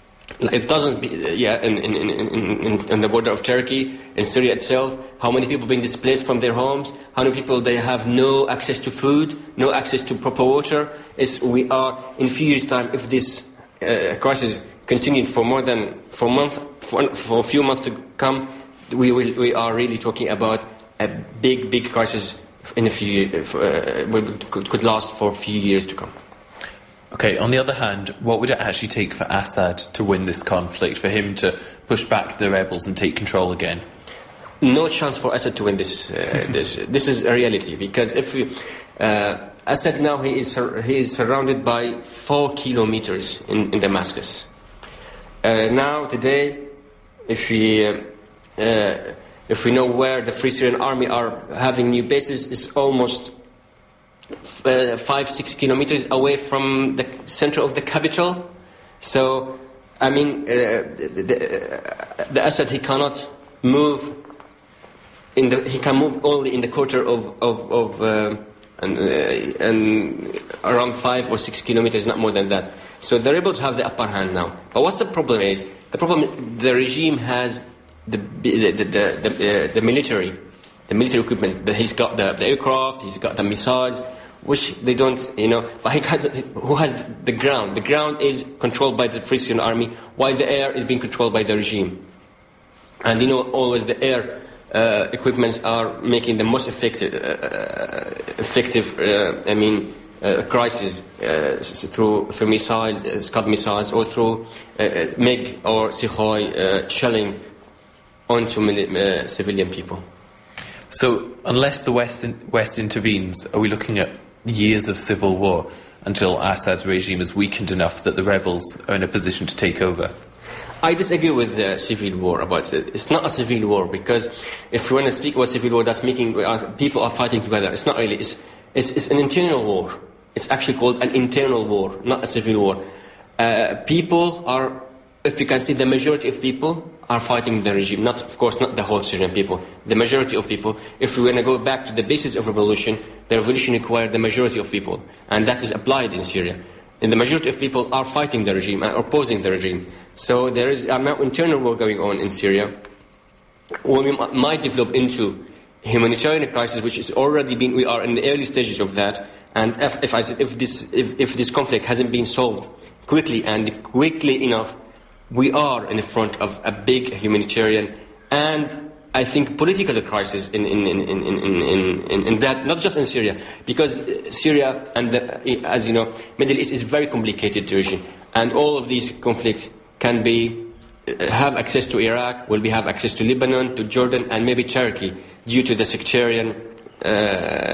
it doesn't be, yeah, in, in, in, in, in the border of Turkey, in Syria itself, how many people being displaced from their homes, how many people they have no access to food, no access to proper water. Is we are, in a few years' time, if this uh, crisis continued for more than, for a month, for, for a few months to come, we will, we are really talking about a big, big crisis in a few, uh, could, could last for a few years to come. Okay, on the other hand, what would it actually take for Assad to win this conflict, for him to push back the rebels and take control again? No chance for Assad to win this. Uh, this, this is a reality, because if we, uh, Assad now he is he is surrounded by four kilometers in, in Damascus. Uh, now today, if we uh, uh, if we know where the Free Syrian Army are having new bases, is almost Uh, five, six kilometers away from the center of the capital. So, I mean, uh, the, the, uh, the Assad, he cannot move in the, he can move only in the quarter of of, of uh, and, uh, and around five or six kilometers, not more than that. So the rebels have the upper hand now. But what's the problem is the problem? The regime has the the the the, the, uh, the military, the military equipment. He's got the, the aircraft. He's got the missiles, which they don't, you know. But he has, who has the ground? The ground is controlled by the Free Syrian Army, while the air is being controlled by the regime. And you know, always the air uh, equipments are making the most effective, uh, effective. Uh, I mean, uh, crisis uh, through through missile, uh, Scud missiles, or through uh, MiG or Sukhoi uh, shelling onto mili- uh, civilian people. So, unless the West in- West intervenes, are we looking at years of civil war until Assad's regime is weakened enough that the rebels are in a position to take over? I disagree with the civil war about it. It's not a civil war, because if we want to speak about civil war, that's making uh, people are fighting together. It's not really. It's, it's, it's an internal war. It's actually called an internal war, not a civil war. Uh, people are, if you can see, the majority of people are fighting the regime. Not, of course, not the whole Syrian people. The majority of people. If we want to go back to the basis of revolution, the revolution required the majority of people, and that is applied in Syria. And the majority of people are fighting the regime and opposing the regime. So there is a now internal war going on in Syria. We might develop into humanitarian crisis, which is already been. We are in the early stages of that. And if, if, I, if this if, if this conflict hasn't been solved quickly and quickly enough, we are in front of a big humanitarian and, I think, political crisis in in, in, in, in, in, in that, not just in Syria, because Syria and, the, as you know, Middle East is a very complicated region, and all of these conflicts can be have access to Iraq, will be have access to Lebanon, to Jordan, and maybe Turkey, due to the sectarian uh,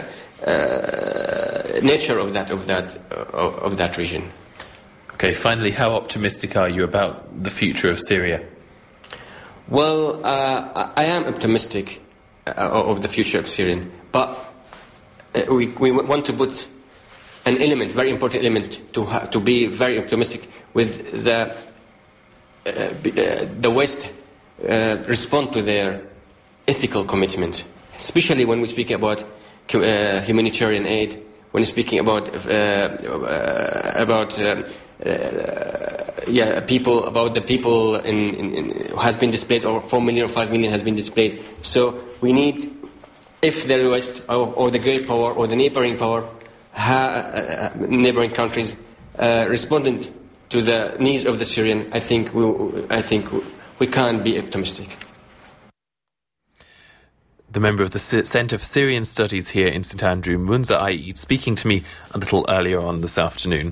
uh, nature of that of that uh, of that region. Okay, finally, how optimistic are you about the future of Syria? Well, uh, I am optimistic uh, of the future of Syria, but uh, we, we want to put an element, very important element, to ha- to be very optimistic with the uh, uh, the West uh, respond to their ethical commitment, especially when we speak about uh, humanitarian aid, when we're speaking about uh, uh, about. Uh, Uh, yeah, people about the people in, in, in who has been displaced, or four million or five million has been displaced. So we need, if the West or, or the great power or the neighboring power, ha, uh, neighboring countries uh, responded to the needs of the Syrian, I think we, I think we can't be optimistic. The member of the Centre for Syrian Studies here in St Andrew, Munza Aid, speaking to me a little earlier on this afternoon.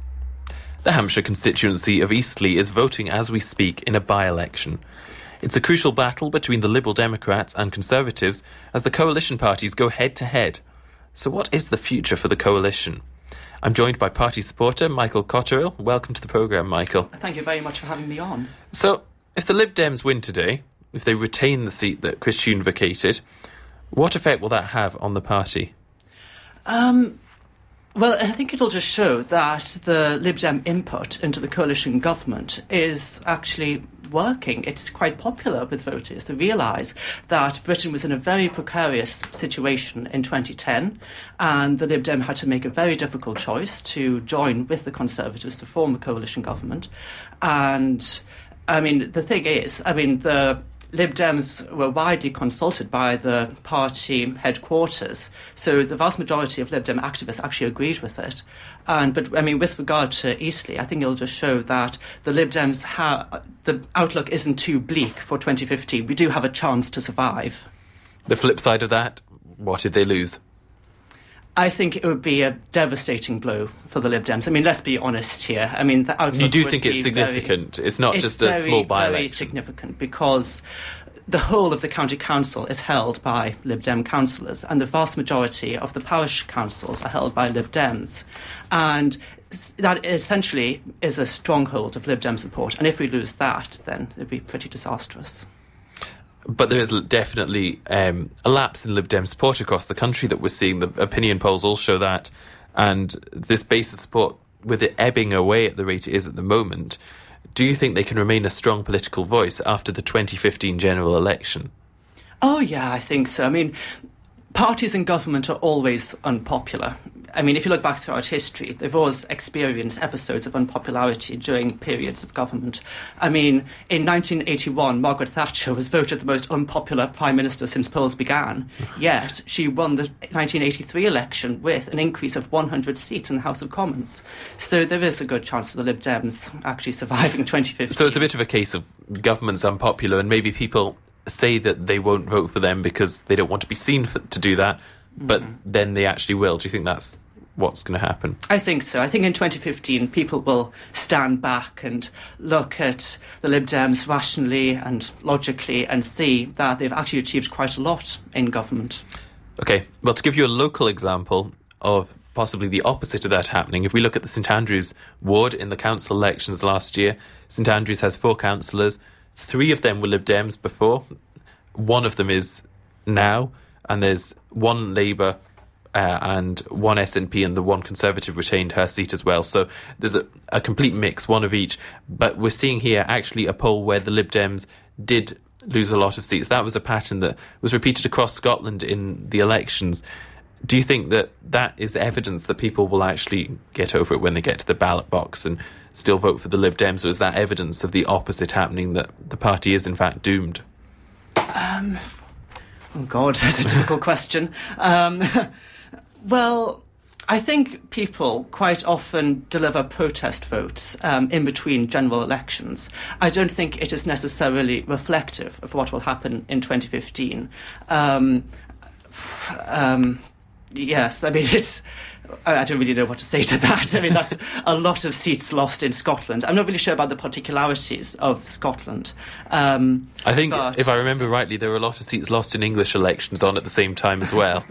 The Hampshire constituency of Eastleigh is voting as we speak in a by-election. It's a crucial battle between the Liberal Democrats and Conservatives as the coalition parties go head-to-head. So what is the future for the coalition? I'm joined by party supporter Michael Cotterill. Welcome to the programme, Michael. Thank you very much for having me on. So, if the Lib Dems win today, if they retain the seat that Chris Huhne vacated, what effect will that have on the party? Um... Well, I think it'll just show that the Lib Dem input into the coalition government is actually working. It's quite popular with voters. They realise that Britain was in a very precarious situation in twenty ten, and the Lib Dem had to make a very difficult choice to join with the Conservatives to form a coalition government. And, I mean, the thing is, I mean, the Lib Dems were widely consulted by the party headquarters, so the vast majority of Lib Dem activists actually agreed with it. And but I mean, with regard to Eastleigh, I think it'll just show that the Lib Dems ha- the outlook isn't too bleak for twenty fifteen. We do have a chance to survive. The flip side of that, what did they lose? I think it would be a devastating blow for the Lib Dems. I mean, let's be honest here. I mean, the outlook You do would think it's significant? Very, it's not it's just a very, small by-election? It's very significant because the whole of the county council is held by Lib Dem councillors, and the vast majority of the parish councils are held by Lib Dems. And that essentially is a stronghold of Lib Dem support. And if we lose that, then it would be pretty disastrous. But there is definitely um, a lapse in Lib Dem support across the country that we're seeing. The opinion polls all show that. And this base of support, with it ebbing away at the rate it is at the moment, do you think they can remain a strong political voice after the twenty fifteen general election? Oh, yeah, I think so. I mean, parties in government are always unpopular. I mean, if you look back throughout history, they've always experienced episodes of unpopularity during periods of government. I mean, in nineteen eighty-one, Margaret Thatcher was voted the most unpopular Prime Minister since polls began, yet she won the nineteen eighty-three election with an increase of one hundred seats in the House of Commons. So there is a good chance for the Lib Dems actually surviving twenty fifteen. So it's a bit of a case of government's unpopular, and maybe people say that they won't vote for them because they don't want to be seen for, to do that, but mm. then they actually will. Do you think that's what's going to happen? I think so. I think in twenty fifteen people will stand back and look at the Lib Dems rationally and logically and see that they've actually achieved quite a lot in government. OK, well, to give you a local example of possibly the opposite of that happening, if we look at the St Andrews ward in the council elections last year, St Andrews has four councillors. Three of them were Lib Dems before. One of them is now, and there's one Labour Uh, and one S N P, and the one Conservative retained her seat as well. So there's a, a complete mix, one of each. But we're seeing here actually a poll where the Lib Dems did lose a lot of seats. That was a pattern that was repeated across Scotland in the elections. Do you think that that is evidence that people will actually get over it when they get to the ballot box and still vote for the Lib Dems, or is that evidence of the opposite happening, that the party is in fact doomed? Um, oh God, that's a difficult question. Um... Well, I think people quite often deliver protest votes um, in between general elections. I don't think it is necessarily reflective of what will happen in twenty fifteen. Um, um, yes, I mean, it's... I don't really know what to say to that. I mean, that's a lot of seats lost in Scotland. I'm not really sure about the particularities of Scotland. Um, I think, but... if I remember rightly, there were a lot of seats lost in English elections on at the same time as well.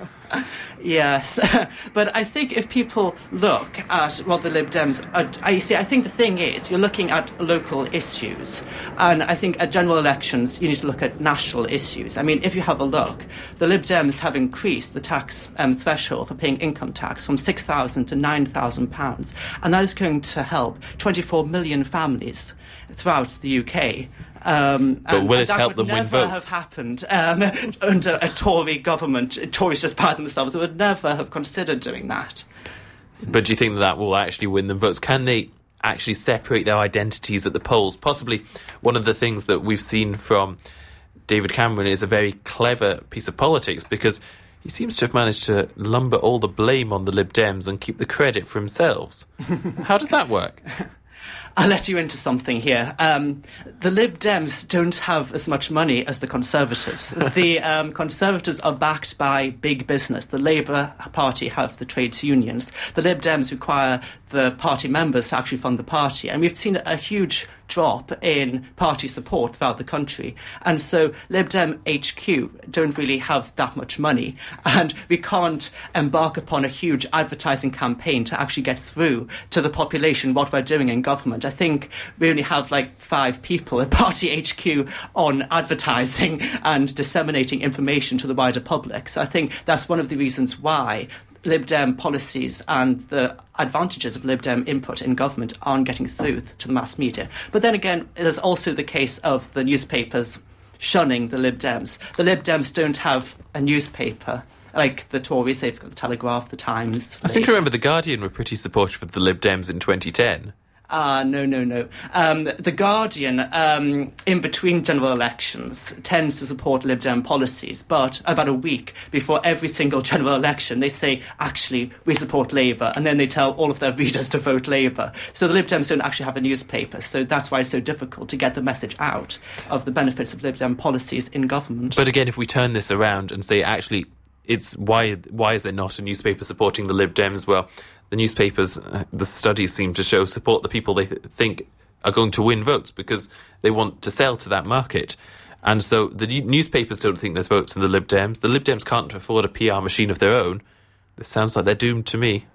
Yes, but I think if people look at what the Lib Dems are, I see, I think the thing is, you're looking at local issues, and I think at general elections you need to look at national issues. I mean, if you have a look, the Lib Dems have increased the tax um, threshold for paying income tax from six thousand to nine thousand pounds, and that is going to help twenty-four million families throughout the U K. Um, but and, will and it help them win votes? That would never have happened um, under a Tory government. Tories just by themselves. They would never have considered doing that. But do you think that, that will actually win them votes? Can they actually separate their identities at the polls? Possibly one of the things that we've seen from David Cameron is a very clever piece of politics, because he seems to have managed to lumber all the blame on the Lib Dems and keep the credit for themselves. How does that work? I'll let you into something here. Um, the Lib Dems don't have as much money as the Conservatives. The um, Conservatives are backed by big business. The Labour Party have the trades unions. The Lib Dems require the party members to actually fund the party. And we've seen a huge drop in party support throughout the country. And so Lib Dem H Q don't really have that much money. And we can't embark upon a huge advertising campaign to actually get through to the population what we're doing in government. I think we only have like five people at Party H Q on advertising and disseminating information to the wider public. So I think that's one of the reasons why Lib Dem policies and the advantages of Lib Dem input in government aren't getting through to the mass media. But then again, there's also the case of the newspapers shunning the Lib Dems. The Lib Dems don't have a newspaper like the Tories. They've got the Telegraph, the Times. I seem to remember the Guardian were pretty supportive of the Lib Dems in twenty ten. Ah, uh, no, no, no. Um, the Guardian, um, in between general elections, tends to support Lib Dem policies, but about a week before every single general election, they say, actually, we support Labour, and then they tell all of their readers to vote Labour. So the Lib Dems don't actually have a newspaper, so that's why it's so difficult to get the message out of the benefits of Lib Dem policies in government. But again, if we turn this around and say, actually, it's why why is there not a newspaper supporting the Lib Dems? Well, the newspapers, uh, the studies seem to show, support the people they th- think are going to win votes because they want to sell to that market. And so the n- newspapers don't think there's votes in the Lib Dems. The Lib Dems can't afford a P R machine of their own. This sounds like they're doomed to me.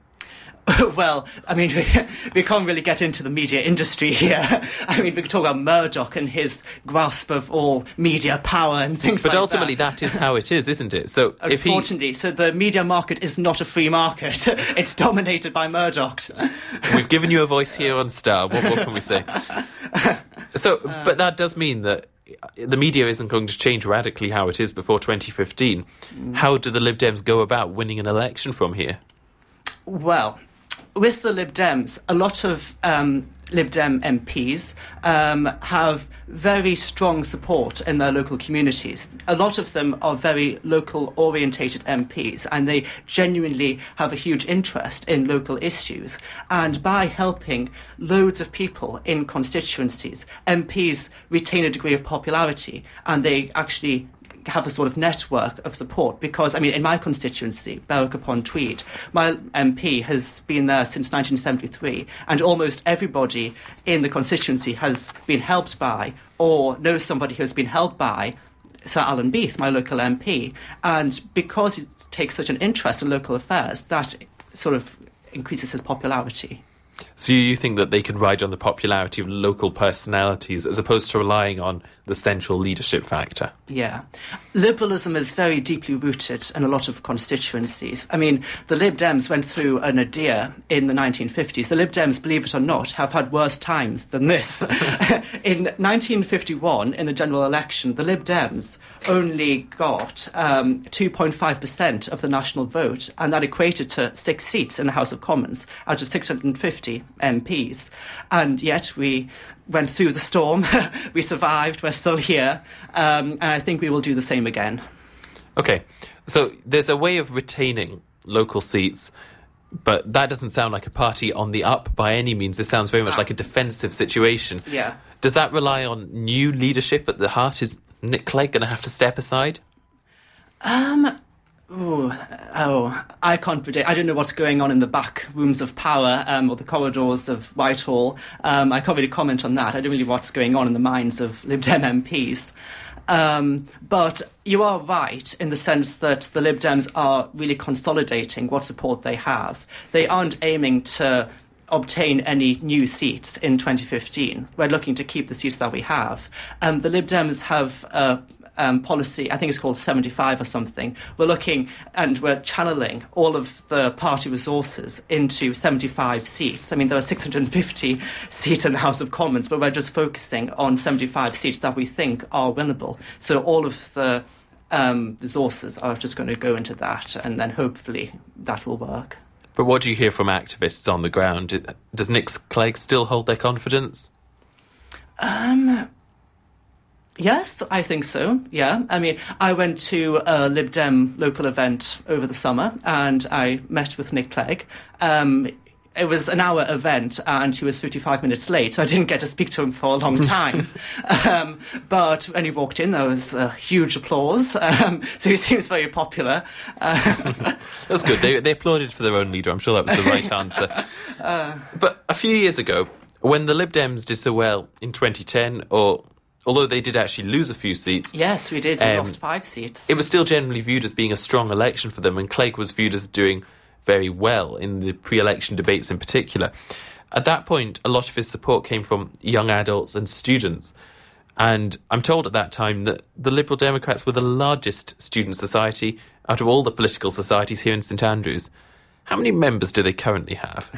Well, I mean, we, we can't really get into the media industry here. I mean, we could talk about Murdoch and his grasp of all media power and things but like that. But ultimately, that is how it is, isn't it? So, Unfortunately, if he... so the media market is not a free market. It's dominated by Murdoch. We've given you a voice here on Star. What, what can we say? So, but that does mean that the media isn't going to change radically how it is before twenty fifteen. Mm. How do the Lib Dems go about winning an election from here? Well, with the Lib Dems, a lot of um, Lib Dem M Ps um, have very strong support in their local communities. A lot of them are very local-orientated M Ps, and they genuinely have a huge interest in local issues. And by helping loads of people in constituencies, M Ps retain a degree of popularity, and they actually have a sort of network of support, because, I mean, in my constituency, Berwick-upon-Tweed, my M P has been there since nineteen seventy-three, and almost everybody in the constituency has been helped by or knows somebody who has been helped by Sir Alan Beath, my local M P. And because he takes such an interest in local affairs, that sort of increases his popularity. So you think that they can ride on the popularity of local personalities as opposed to relying on the central leadership factor? Yeah. Liberalism is very deeply rooted in a lot of constituencies. I mean, the Lib Dems went through a nadir in the nineteen fifties. The Lib Dems, believe it or not, have had worse times than this. In nineteen fifty-one, in the general election, the Lib Dems only got um, two point five percent of the national vote, and that equated to six seats in the House of Commons out of six hundred fifty M Ps. And yet we went through the storm, we survived, we're still here, um, and I think we will do the same again. OK, so there's a way of retaining local seats, but that doesn't sound like a party on the up by any means. It sounds very much like a defensive situation. Yeah. Does that rely on new leadership at the heart? Is Nick Clegg going to have to step aside? Um... Ooh, oh, I can't predict. I don't know what's going on in the back rooms of power um, or the corridors of Whitehall. Um, I can't really comment on that. I don't really know what's going on in the minds of Lib Dem M Ps. Um, but you are right in the sense that the Lib Dems are really consolidating what support they have. They aren't aiming to obtain any new seats in twenty fifteen. We're looking to keep the seats that we have. Um, the Lib Dems have a Um, policy, I think it's called seventy-five or something. We're looking and we're channeling all of the party resources into seventy-five seats. I mean, there are six hundred fifty seats in the House of Commons, but we're just focusing on seventy-five seats that we think are winnable. So all of the um, resources are just going to go into that, and then hopefully that will work. But what do you hear from activists on the ground? Does Nick Clegg still hold their confidence? Um... Yes, I think so, yeah. I mean, I went to a Lib Dem local event over the summer and I met with Nick Clegg. Um, it was an hour event and he was fifty-five minutes late, so I didn't get to speak to him for a long time. um, but when he walked in, there was uh, huge applause, um, so he seems very popular. Uh, That's good. They, they applauded for their own leader. I'm sure that was the right answer. Uh, but a few years ago, when the Lib Dems did so well in twenty ten, or... although they did actually lose a few seats. Yes, we did. We um, lost five seats. It was still generally viewed as being a strong election for them, and Clegg was viewed as doing very well in the pre-election debates in particular. At that point, a lot of his support came from young adults and students. And I'm told at that time that the Liberal Democrats were the largest student society out of all the political societies here in St Andrews. How many members do they currently have?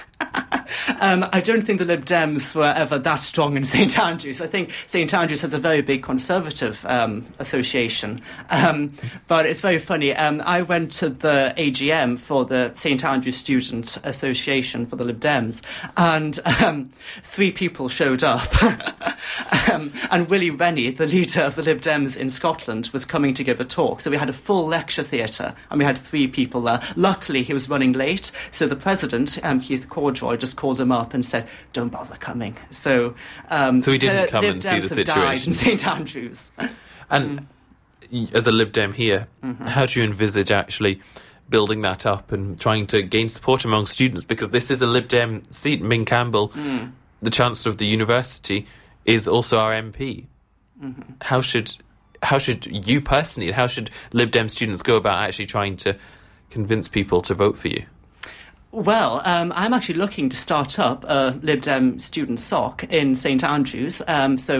um, I don't think the Lib Dems were ever that strong in St Andrews. I think St Andrews has a very big Conservative um, association. Um, but it's very funny. Um, I went to the A G M for the St Andrews Student Association for the Lib Dems, and um, three people showed up. um, and Willie Rennie, the leader of the Lib Dems in Scotland, was coming to give a talk. So we had a full lecture theatre, and we had three people there. Luckily, he was running late, so the president, um, Keith Cordroy, just called him up and said, "Don't bother coming." So, um, so he didn't the come Lib and Dems see the have died situation in St Andrews. And mm. as a Lib Dem here, mm-hmm. how do you envisage actually building that up and trying to gain support among students? Because this is a Lib Dem seat. Ming Campbell, mm. the Chancellor of the university, is also our M P. Mm-hmm. How should how should you personally, and how should Lib Dem students go about actually trying to convince people to vote for you? Well, um, I'm actually looking to start up a Lib Dem student S O C in St Andrews. Um, so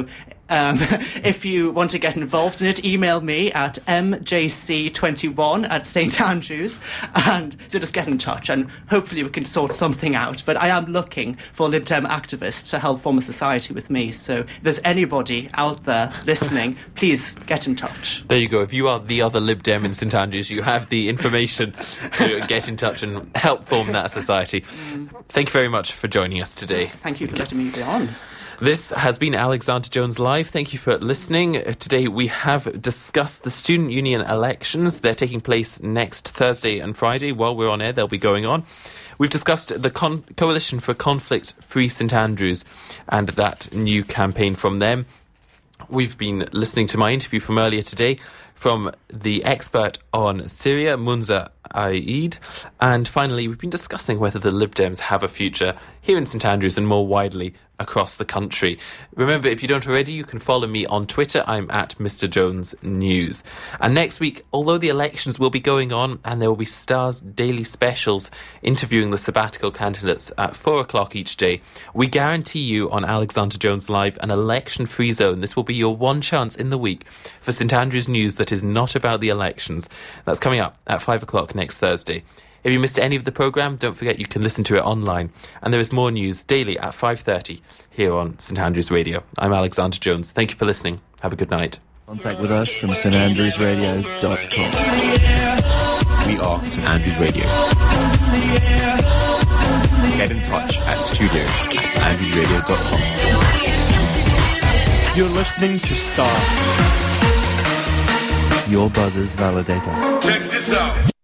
Um, if you want to get involved in it, email me at m j c twenty-one at St Andrews, and so just get in touch, and hopefully we can sort something out. But I am looking for Lib Dem activists to help form a society with me, so if there's anybody out there listening, please get in touch. There you go. If you are the other Lib Dem in St Andrews, you have the information to get in touch and help form that society. Mm. Thank you very much for joining us today. Thank you for letting me be on. This has been Alexander Jones Live. Thank you for listening. Today we have discussed the student union elections. They're taking place next Thursday and Friday. While we're on air, they'll be going on. We've discussed the Con- Coalition for Conflict-Free St Andrews and that new campaign from them. We've been listening to my interview from earlier today from the expert on Syria, Munza Aid. And finally, we've been discussing whether the Lib Dems have a future here in St Andrews and more widely across the country. Remember, if you don't already, you can follow me on Twitter. I'm at Mister Jones News. And next week, although the elections will be going on and there will be Stars daily specials interviewing the sabbatical candidates at four o'clock each day, we guarantee you on Alexander Jones Live an election-free zone. This will be your one chance in the week for St Andrews news that is not about the elections. That's coming up at five o'clock next Thursday. If you missed any of the programme, don't forget you can listen to it online. And there is more news daily at five thirty here on St Andrews Radio. I'm Alexander Jones. Thank you for listening. Have a good night. Contact with us from st andrews radio dot com. We are St Andrews Radio. Get in touch at studio at st andrews radio dot com. You're listening to Star. Your buzzers validate us. Check this out.